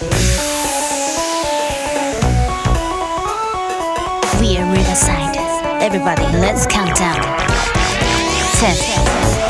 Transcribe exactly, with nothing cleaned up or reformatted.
We are Riverside. Everybody, let's count down. ten,